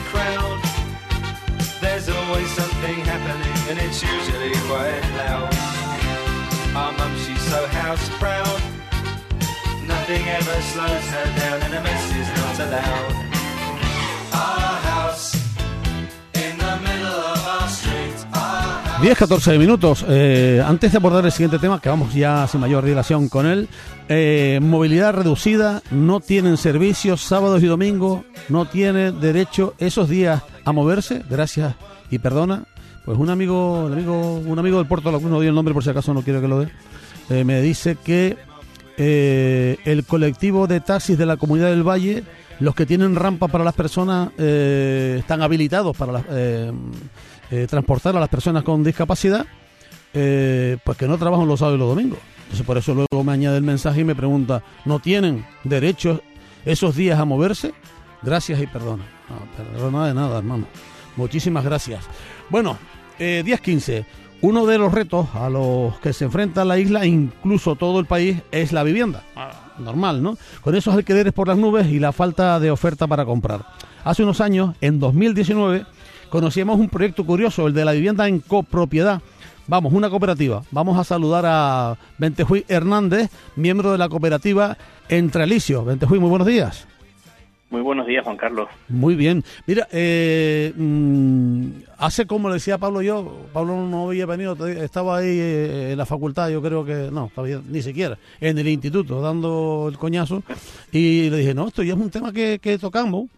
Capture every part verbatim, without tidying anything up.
crowd, there's always something happening and it's usually quite loud. Our mum, she's so house proud, nothing ever slows her down and a mess is not allowed. Our house in the middle of our street. diez catorce minutos. Eh, antes de abordar el siguiente tema, que vamos ya sin mayor dilación con él, eh, movilidad reducida, no tienen servicios sábados y domingos, no tiene derecho esos días a moverse, gracias y perdona. Pues un amigo, un amigo, un amigo del Puerto de la Cruz, no doy el nombre por si acaso no quiero que lo dé, eh, me dice que eh, el colectivo de taxis de la Comunidad del Valle, los que tienen rampa para las personas, eh, están habilitados para las... Eh, Eh, transportar a las personas con discapacidad, eh, pues que no trabajan los sábados y los domingos. Entonces por eso luego me añade el mensaje y me pregunta, ¿no tienen derecho esos días a moverse? Gracias y perdona. No, perdona de nada, hermano. Muchísimas gracias. Bueno, eh, diez quince. Uno de los retos a los que se enfrenta la isla, incluso todo el país, es la vivienda. Normal, ¿no? Con esos alquileres por las nubes y la falta de oferta para comprar. Hace unos años, en dos mil diecinueve, conocíamos un proyecto curioso, el de la vivienda en copropiedad. Vamos, una cooperativa. Vamos a saludar a Bentejuy Hernández, miembro de la cooperativa Entre Alicios. Bentejuy, muy buenos días. Muy buenos días, Juan Carlos. Muy bien. Mira, eh, mmm, hace como le decía Pablo yo, Pablo no había venido, estaba ahí eh, en la facultad, yo creo que, no, todavía, ni siquiera, en el instituto, dando el coñazo, y le dije, no, esto ya es un tema que, que tocamos,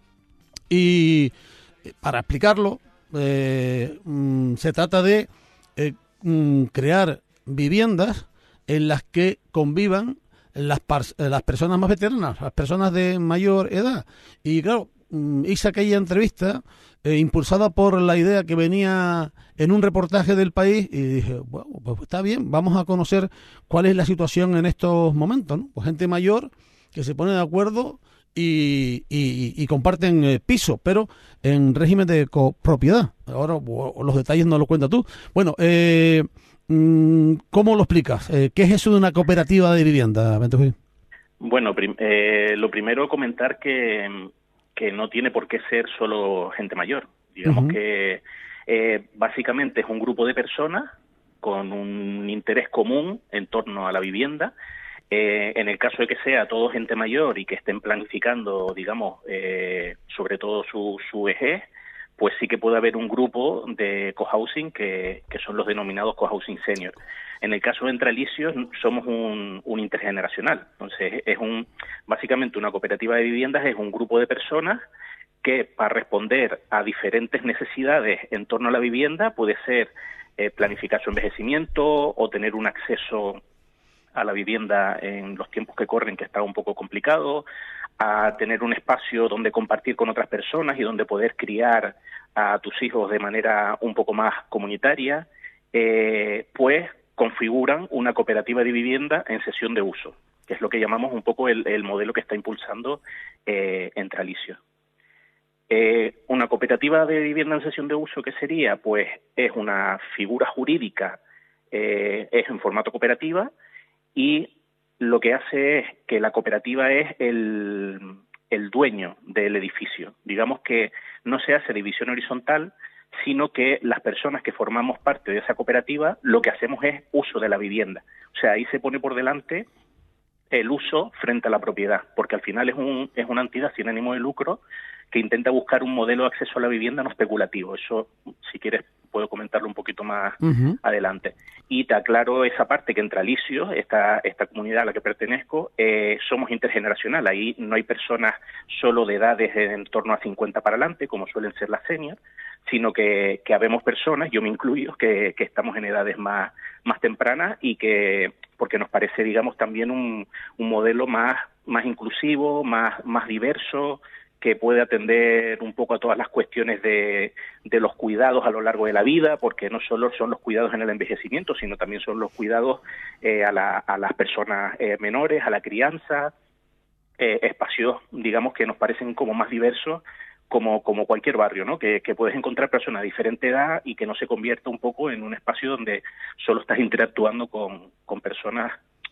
y para explicarlo, eh, mm, se trata de eh, mm, crear viviendas en las que convivan las, par- las personas más veteranas, las personas de mayor edad. Y claro, mm, hice aquella entrevista eh, impulsada por la idea que venía en un reportaje del País y dije, bueno, pues está bien, vamos a conocer cuál es la situación en estos momentos, ¿no? Pues gente mayor que se pone de acuerdo Y, y, y comparten eh, piso, pero en régimen de copropiedad. Ahora o, los detalles no lo cuentas tú. Bueno, eh, ¿cómo lo explicas? Eh, ¿Qué es eso de una cooperativa de vivienda, Bentejuy? Bueno, prim- eh, lo primero comentar que, que no tiene por qué ser solo gente mayor. Digamos uh-huh. que eh, básicamente es un grupo de personas con un interés común en torno a la vivienda. Eh, en el caso de que sea todo gente mayor y que estén planificando, digamos, eh, sobre todo su, su vejez, pues sí que puede haber un grupo de cohousing que, que son los denominados cohousing senior. En el caso de Entre Alicios somos un, un intergeneracional. Entonces, es un básicamente una cooperativa de viviendas, es un grupo de personas que para responder a diferentes necesidades en torno a la vivienda puede ser eh, planificar su envejecimiento o tener un acceso a la vivienda en los tiempos que corren, que está un poco complicado, a tener un espacio donde compartir con otras personas y donde poder criar a tus hijos de manera un poco más comunitaria, eh, pues configuran una cooperativa de vivienda en cesión de uso, que es lo que llamamos un poco el, el modelo que está impulsando eh, Entre Alicios. Eh, una cooperativa de vivienda en cesión de uso, ¿qué sería? Pues es una figura jurídica, eh, es en formato cooperativa, y lo que hace es que la cooperativa es el, el dueño del edificio. Digamos que no se hace división horizontal, sino que las personas que formamos parte de esa cooperativa lo que hacemos es uso de la vivienda. O sea, ahí se pone por delante el uso frente a la propiedad, porque al final es, un, es una entidad sin ánimo de lucro que intenta buscar un modelo de acceso a la vivienda no especulativo. Eso, si quieres, puedo comentarlo un poquito más uh-huh. adelante. Y te aclaro esa parte, que Entre Alicios, esta, esta comunidad a la que pertenezco, eh, somos intergeneracional. Ahí no hay personas solo de edades en torno a cincuenta para adelante, como suelen ser las senior, sino que, que habemos personas, yo me incluyo, que, que estamos en edades más, más tempranas y que, porque nos parece, digamos, también un, un modelo más, más inclusivo, más, más diverso, que puede atender un poco a todas las cuestiones de, de los cuidados a lo largo de la vida, porque no solo son los cuidados en el envejecimiento, sino también son los cuidados eh, a, la, a las personas eh, menores, a la crianza, eh, espacios, digamos, que nos parecen como más diversos, como, como cualquier barrio, ¿no? Que, que puedes encontrar personas de diferente edad y que no se convierta un poco en un espacio donde solo estás interactuando con, con personas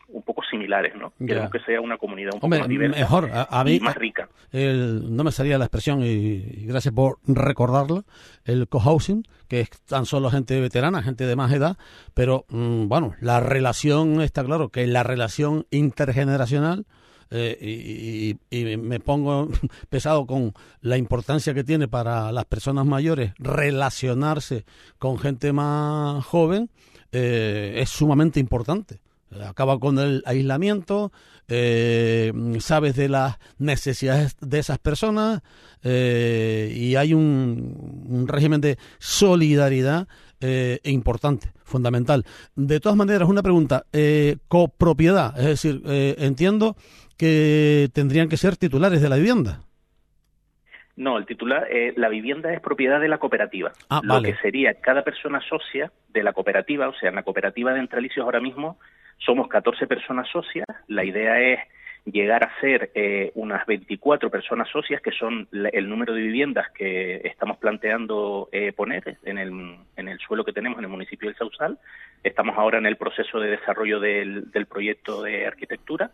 un poco similares, ¿no? Ya. Queremos que sea una comunidad un poco Hombre, más diversa mejor, a, a mí, y más rica. El, no me salía la expresión, y, y gracias por recordarlo, el cohousing, que es tan solo gente veterana, gente de más edad, pero mmm, bueno, la relación, está claro que la relación intergeneracional, eh, y, y, y me pongo pesado con la importancia que tiene para las personas mayores relacionarse con gente más joven, eh, es sumamente importante. Acaba con el aislamiento, eh, sabes de las necesidades de esas personas, eh, y hay un, un régimen de solidaridad eh, importante, fundamental. De todas maneras, una pregunta, eh, copropiedad, es decir, eh, entiendo que tendrían que ser titulares de la vivienda. No, el titular, eh, la vivienda es propiedad de la cooperativa. Ah, Lo vale. que sería cada persona socia de la cooperativa, o sea, en la cooperativa de Entralicios ahora mismo somos catorce personas socias. La idea es llegar a ser eh, unas veinticuatro personas socias, que son la, el número de viviendas que estamos planteando eh, poner en el, en el suelo que tenemos en el municipio del Sausal. Estamos ahora en el proceso de desarrollo del, del proyecto de arquitectura.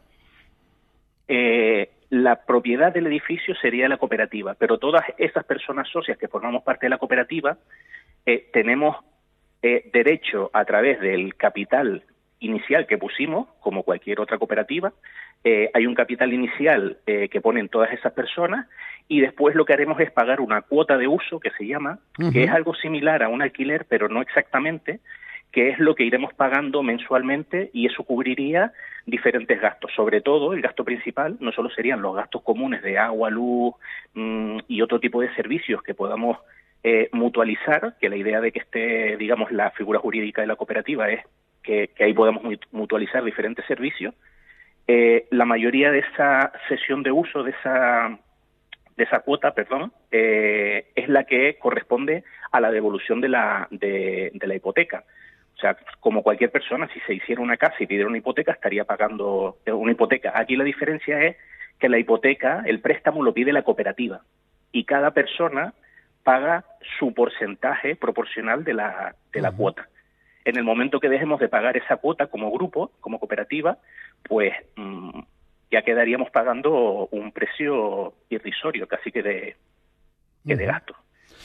Eh, la propiedad del edificio sería la cooperativa, pero todas esas personas socias que formamos parte de la cooperativa eh, tenemos eh, derecho a través del capital inicial que pusimos, como cualquier otra cooperativa. Eh, hay un capital inicial eh, que ponen todas esas personas, y después lo que haremos es pagar una cuota de uso, que se llama, uh-huh. que es algo similar a un alquiler, pero no exactamente, que es lo que iremos pagando mensualmente, y eso cubriría diferentes gastos. Sobre todo, el gasto principal no solo serían los gastos comunes de agua, luz mmm, y otro tipo de servicios que podamos eh, mutualizar, que la idea de que esté, digamos, la figura jurídica de la cooperativa es que, que ahí podamos mutualizar diferentes servicios. Eh, la mayoría de esa cesión de uso, de esa de esa cuota, perdón, eh, es la que corresponde a la devolución de la de, de la hipoteca. O sea, como cualquier persona, si se hiciera una casa y pidiera una hipoteca, estaría pagando una hipoteca. Aquí la diferencia es que la hipoteca, el préstamo lo pide la cooperativa, y cada persona paga su porcentaje proporcional de la de la uh-huh. cuota. En el momento que dejemos de pagar esa cuota como grupo, como cooperativa, pues mmm, ya quedaríamos pagando un precio irrisorio, casi que de, que uh-huh. de gasto.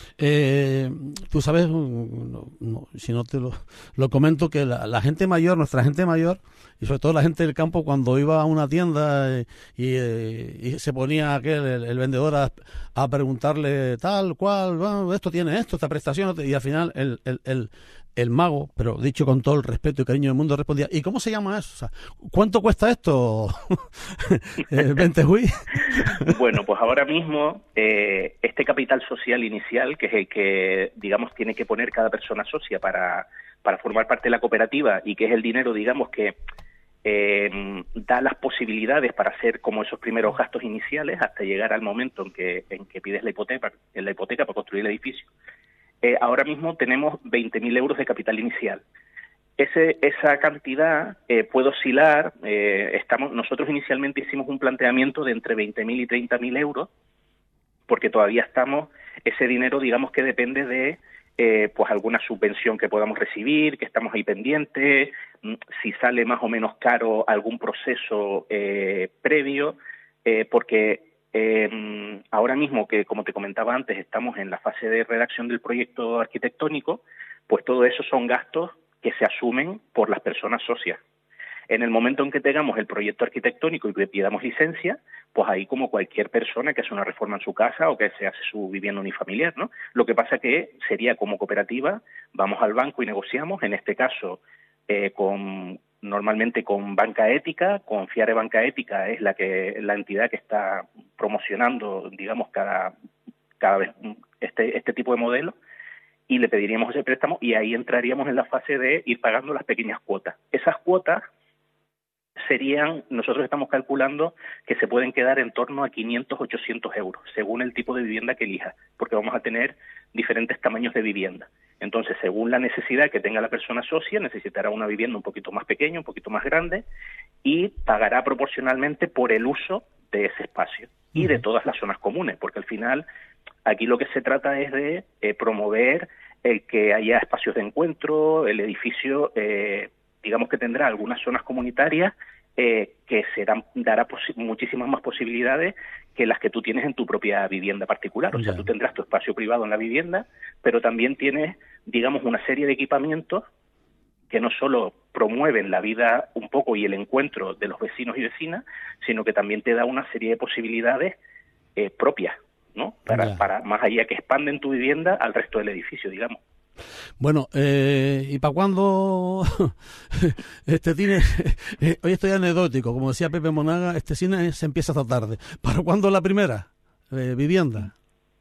Eh, tú sabes, no, no, si no te lo, lo comento, que la, la gente mayor, nuestra gente mayor, y sobre todo la gente del campo, cuando iba a una tienda eh, y, eh, y se ponía aquel, el, el vendedor a, a preguntarle tal, cual, bueno, esto tiene esto, esta prestación, y al final el, el, el, el mago, pero dicho con todo el respeto y cariño del mundo, respondía, ¿y cómo se llama eso? O sea, ¿cuánto cuesta esto? Ventejuí. Bueno, pues ahora mismo eh, este capital social inicial, que es el que, digamos, tiene que poner cada persona socia para, para formar parte de la cooperativa, y que es el dinero, digamos, que eh, da las posibilidades para hacer como esos primeros gastos iniciales hasta llegar al momento en que, en que pides la hipoteca, la hipoteca para construir el edificio. Eh, ahora mismo tenemos veinte mil euros de capital inicial. Ese, esa cantidad eh, puede oscilar. Eh, estamos, nosotros inicialmente hicimos un planteamiento de entre veinte mil y treinta mil euros, porque todavía estamos, ese dinero, digamos, que depende de eh, pues alguna subvención que podamos recibir, que estamos ahí pendientes, si sale más o menos caro algún proceso eh, previo, eh, porque Eh, ahora mismo, que como te comentaba antes, estamos en la fase de redacción del proyecto arquitectónico, pues todo eso son gastos que se asumen por las personas socias. En el momento en que tengamos el proyecto arquitectónico y que pidamos licencia, pues ahí, como cualquier persona que hace una reforma en su casa o que se hace su vivienda unifamiliar, ¿no? Lo que pasa que sería como cooperativa, vamos al banco y negociamos, en este caso eh, con... normalmente con Banca Ética, con Fiare Banca Ética es la que la entidad que está promocionando, digamos, cada cada vez este este tipo de modelo, y le pediríamos ese préstamo, y ahí entraríamos en la fase de ir pagando las pequeñas cuotas. Esas cuotas serían, nosotros estamos calculando que se pueden quedar en torno a quinientos, ochocientos euros, según el tipo de vivienda que elija, porque vamos a tener diferentes tamaños de vivienda. Entonces, según la necesidad que tenga la persona socia, necesitará una vivienda un poquito más pequeña, un poquito más grande, y pagará proporcionalmente por el uso de ese espacio y de todas las zonas comunes, porque al final aquí lo que se trata es de eh, promover el que haya espacios de encuentro. El edificio, eh, digamos que tendrá algunas zonas comunitarias eh, que serán dará muchísimas más posibilidades que las que tú tienes en tu propia vivienda particular. O sea, Ya. tú tendrás tu espacio privado en la vivienda, pero también tienes, digamos, una serie de equipamientos que no solo promueven la vida un poco y el encuentro de los vecinos y vecinas, sino que también te da una serie de posibilidades eh, propias, ¿no? Para, Ya. para más allá que expanden tu vivienda al resto del edificio, digamos. Bueno, eh, ¿y para cuándo este cine? Eh, hoy estoy anecdótico, como decía Pepe Monaga, este cine se empieza esta tarde. ¿Para cuándo la primera eh, vivienda?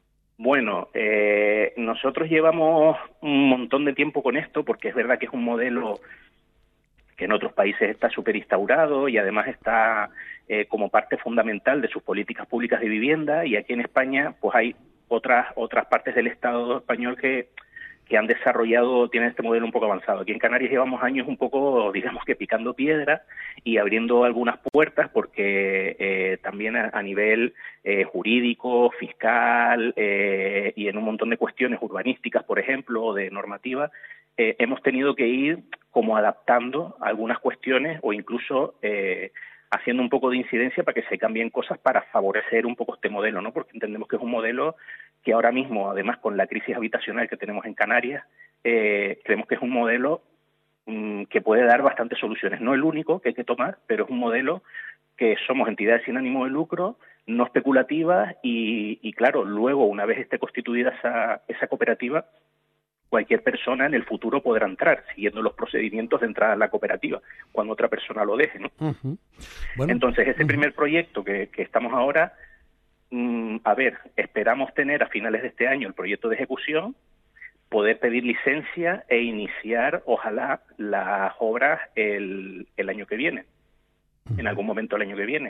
Bueno, eh, nosotros llevamos un montón de tiempo con esto, porque es verdad que es un modelo que en otros países está súper instaurado y además está eh, como parte fundamental de sus políticas públicas de vivienda, y aquí en España pues hay otras otras partes del Estado español que que han desarrollado, tienen este modelo un poco avanzado. Aquí en Canarias llevamos años un poco, digamos que picando piedra y abriendo algunas puertas, porque eh, también a, a nivel eh, jurídico, fiscal eh, y en un montón de cuestiones urbanísticas, por ejemplo, o de normativa, eh, hemos tenido que ir como adaptando algunas cuestiones o incluso eh, haciendo un poco de incidencia para que se cambien cosas para favorecer un poco este modelo, ¿no? Porque entendemos que es un modelo que ahora mismo, además con la crisis habitacional que tenemos en Canarias, eh, creemos que es un modelo mmm, que puede dar bastantes soluciones. No el único que hay que tomar, pero es un modelo que somos entidades sin ánimo de lucro, no especulativas y, y claro, luego una vez esté constituida esa, esa cooperativa, cualquier persona en el futuro podrá entrar, siguiendo los procedimientos de entrada a la cooperativa, cuando otra persona lo deje, ¿no? Uh-huh. Bueno, Entonces, ese uh-huh. primer proyecto que, que estamos ahora, mmm, a ver, esperamos tener a finales de este año el proyecto de ejecución, poder pedir licencia e iniciar, ojalá, las obras el, el año que viene, uh-huh. en algún momento el año que viene.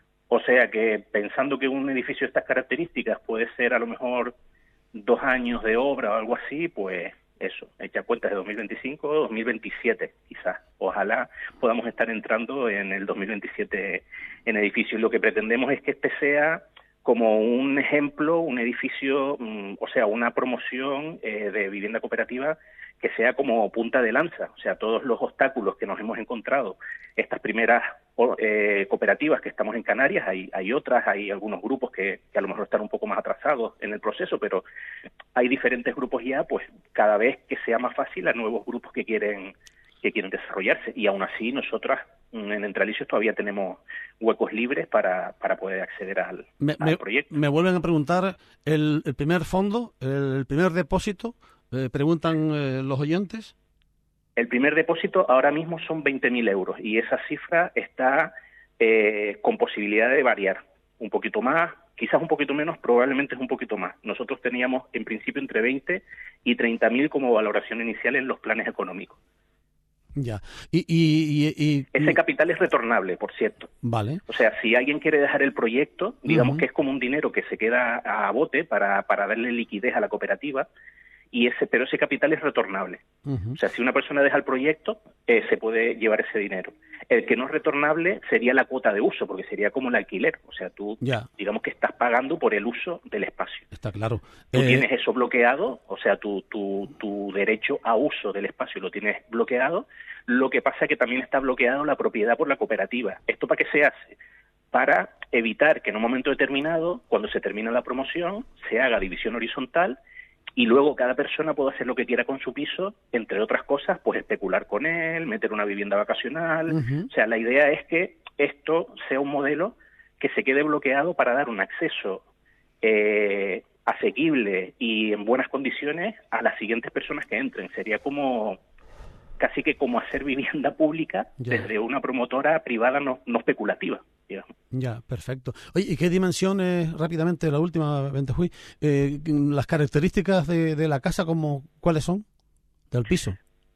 O sea que, pensando que un edificio de estas características puede ser a lo mejor dos años de obra o algo así, pues eso, echa cuentas de dos mil veinticinco, dos mil veintisiete quizás. Ojalá podamos estar entrando en el dos mil veintisiete en edificio. Y lo que pretendemos es que este sea como un ejemplo, un edificio, um, o sea, una promoción eh, de vivienda cooperativa que sea como punta de lanza. O sea, todos los obstáculos que nos hemos encontrado, estas primeras eh, cooperativas que estamos en Canarias, hay, hay otras, hay algunos grupos que, que a lo mejor están un poco más atrasados en el proceso, pero hay diferentes grupos ya, pues cada vez que sea más fácil a nuevos grupos que quieren que quieren desarrollarse. Y aún así nosotras en Entralicios todavía tenemos huecos libres para, para poder acceder al, me, al me, proyecto. Me vuelven a preguntar el, el primer fondo, el primer depósito, eh, preguntan eh, los oyentes. El primer depósito ahora mismo son veinte mil euros y esa cifra está eh, con posibilidad de variar un poquito más, quizás un poquito menos, probablemente es un poquito más. Nosotros teníamos en principio entre veinte y treinta mil como valoración inicial en los planes económicos. Ya. Y, y, y, y ese capital es retornable, por cierto. Vale. O sea, si alguien quiere dejar el proyecto, digamos uh-huh. que es como un dinero que se queda a bote para, para darle liquidez a la cooperativa, y ese, pero ese capital es retornable. Uh-huh. O sea, si una persona deja el proyecto, eh, se puede llevar ese dinero. El que no es retornable sería la cuota de uso, porque sería como el alquiler. O sea, tú, ya. digamos que estás pagando por el uso del espacio. Está claro. Tú eh... tienes eso bloqueado, o sea, tu, tu, tu derecho a uso del espacio lo tienes bloqueado. Lo que pasa es que también está bloqueado la propiedad por la cooperativa. ¿Esto para qué se hace? Para evitar que en un momento determinado, cuando se termina la promoción, se haga división horizontal y luego cada persona puede hacer lo que quiera con su piso, entre otras cosas, pues especular con él, meter una vivienda vacacional. Uh-huh. O sea, la idea es que esto sea un modelo que se quede bloqueado para dar un acceso eh, asequible y en buenas condiciones a las siguientes personas que entren. Sería como casi que como hacer vivienda pública ya. Desde una promotora privada no, no especulativa, digamos. Ya, perfecto. Oye, ¿y qué dimensiones, rápidamente, la última, Ventejuy, eh, las características de, de la casa, como, cuáles son, del piso?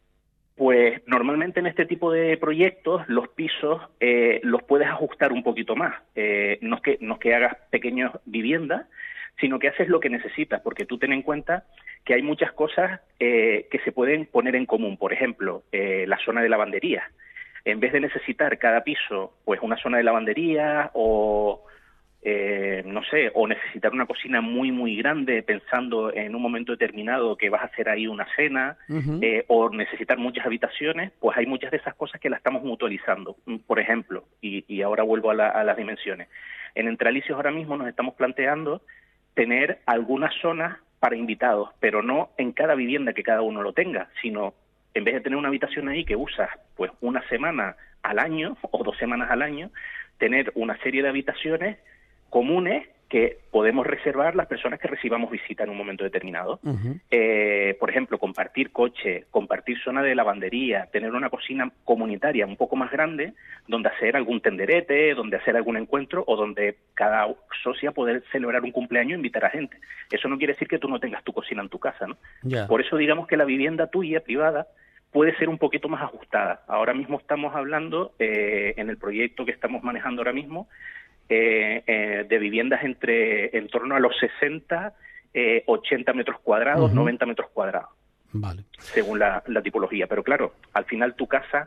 Pues normalmente en este tipo de proyectos los pisos eh, los puedes ajustar un poquito más. Eh, no es que, no es que hagas pequeñas viviendas, sino que haces lo que necesitas, porque tú ten en cuenta que hay muchas cosas eh, que se pueden poner en común. Por ejemplo, eh, la zona de lavandería. En vez de necesitar cada piso pues una zona de lavandería o, eh, no sé, o necesitar una cocina muy, muy grande pensando en un momento determinado que vas a hacer ahí una cena, uh-huh. eh, o necesitar muchas habitaciones, pues hay muchas de esas cosas que las estamos mutualizando. Por ejemplo, y, y ahora vuelvo a, la, a las dimensiones. En Entre Alicios ahora mismo nos estamos planteando tener algunas zonas para invitados, pero no en cada vivienda que cada uno lo tenga, sino en vez de tener una habitación ahí que usas pues una semana al año o dos semanas al año, tener una serie de habitaciones comunes que podemos reservar las personas que recibamos visita en un momento determinado. Uh-huh. Eh, por ejemplo, compartir coche, compartir zona de lavandería, tener una cocina comunitaria un poco más grande, donde hacer algún tenderete, donde hacer algún encuentro, o donde cada socia poder celebrar un cumpleaños e invitar a gente. Eso no quiere decir que tú no tengas tu cocina en tu casa, ¿no? Yeah. Por eso digamos que la vivienda tuya, privada, puede ser un poquito más ajustada. Ahora mismo estamos hablando, eh, en el proyecto que estamos manejando ahora mismo, Eh, eh, de viviendas entre en torno a los sesenta, eh, ochenta metros cuadrados, uh-huh. noventa metros cuadrados, vale. según la, la tipología. Pero claro, al final tu casa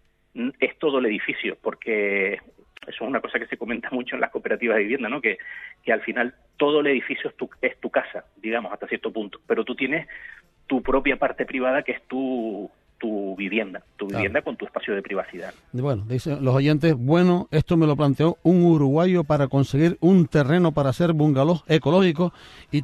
es todo el edificio, porque eso es una cosa que se comenta mucho en las cooperativas de vivienda, ¿no? Que, que al final todo el edificio es tu, es tu casa, digamos, hasta cierto punto. Pero tú tienes tu propia parte privada que es tu... tu vivienda, tu vivienda claro. con tu espacio de privacidad. Bueno, dicen los oyentes, bueno, esto me lo planteó un uruguayo para conseguir un terreno para hacer bungalows ecológicos y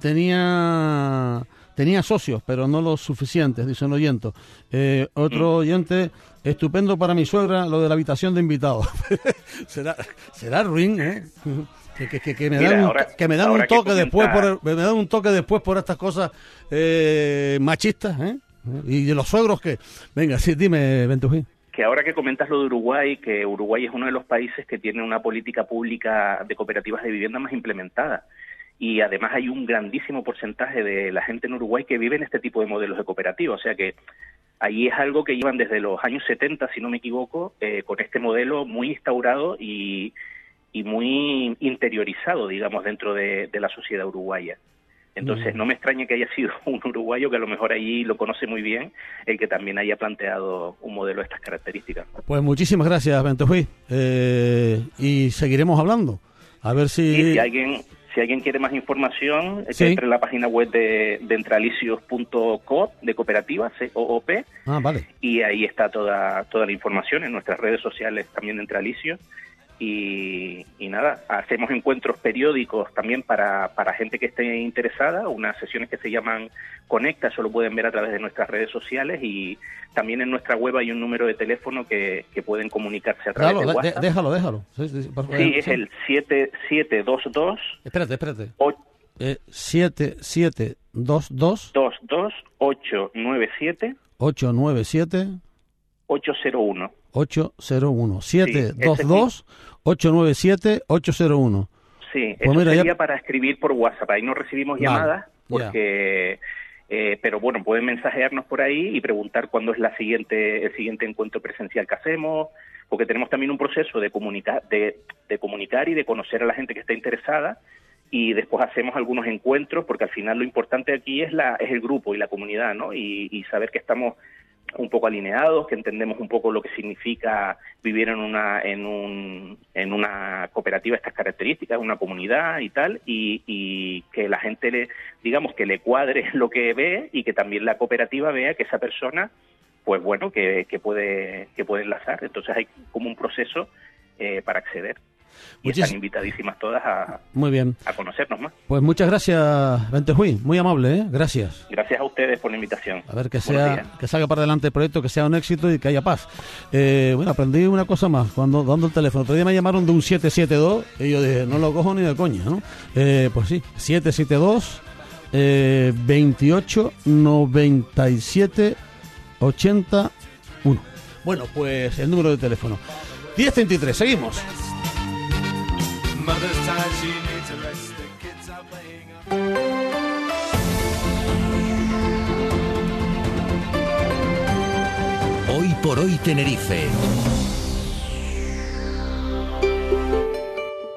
tenía tenía socios, pero no los suficientes, dice un oyente. Eh, otro mm. oyente, estupendo para mi suegra lo de la habitación de invitados. será será ruin, ¿eh? Que, que, que, que me Mira, dan ahora, un, que me dan un toque que después por me dan un toque después por estas cosas eh, machistas, ¿eh? Y de los suegros que... Venga, sí, dime, Ventujín. Que ahora que comentas lo de Uruguay, que Uruguay es uno de los países que tiene una política pública de cooperativas de vivienda más implementada. Y además hay un grandísimo porcentaje de la gente en Uruguay que vive en este tipo de modelos de cooperativas. O sea que ahí es algo que llevan desde los años setenta, si no me equivoco, eh, con este modelo muy instaurado y, y muy interiorizado, digamos, dentro de, de la sociedad uruguaya. Entonces, no me extraña que haya sido un uruguayo que a lo mejor allí lo conoce muy bien, el que también haya planteado un modelo de estas características. Pues muchísimas gracias, Ventujuí. Eh, y seguiremos hablando. A ver si... Y si alguien, si alguien quiere más información, ¿sí? que entre en la página web de, de entrealicios punto co, de cooperativa, C O O P. Ah, vale. Y ahí está toda, toda la información en nuestras redes sociales también de Entre Alicios. Y, y nada, hacemos encuentros periódicos también para, para gente que esté interesada, unas sesiones que se llaman Conecta, eso lo pueden ver a través de nuestras redes sociales, y también en nuestra web hay un número de teléfono que, que pueden comunicarse a través déjalo, de WhatsApp. Déjalo, déjalo. Sí, sí, por favor. Sí, es sí. el siete siete dos dos... Espérate, espérate. Eh, siete siete dos dos... dos dos ocho nueve siete... ocho nueve siete... ocho cero uno. ocho cero uno. siete dos dos ocho nueve siete ocho cero uno. Sí, pues eso mira, sería ya... para escribir por WhatsApp. Ahí no recibimos vale, llamadas porque... Eh, pero bueno, pueden mensajearnos por ahí y preguntar cuándo es la siguiente el siguiente encuentro presencial que hacemos, porque tenemos también un proceso de comunicar, de, de comunicar y de conocer a la gente que está interesada, y después hacemos algunos encuentros, porque al final lo importante aquí es la es el grupo y la comunidad, ¿no? Y, y saber que estamos un poco alineados, que entendemos un poco lo que significa vivir en una en un en una cooperativa de estas características, una comunidad y tal, y, y que la gente le digamos que le cuadre lo que ve, y que también la cooperativa vea que esa persona, pues bueno, que, que puede que puede enlazar. Entonces hay como un proceso eh, para acceder. Y Muchis... están invitadísimas todas a, Muy bien. a conocernos más. Pues muchas gracias, Ventujuí, muy amable, ¿eh? Gracias. Gracias a ustedes por la invitación. A ver que sea que salga para adelante el proyecto, que sea un éxito y que haya paz. Eh, bueno, aprendí una cosa más cuando dando el teléfono. Otro día me llamaron de un siete siete dos y yo dije, no lo cojo ni de coña, ¿no? Eh, pues sí, siete siete dos eh, veintiocho noventa y siete ochenta y uno. Bueno, pues el número de teléfono. diez treinta y tres, seguimos. Hoy por hoy Tenerife.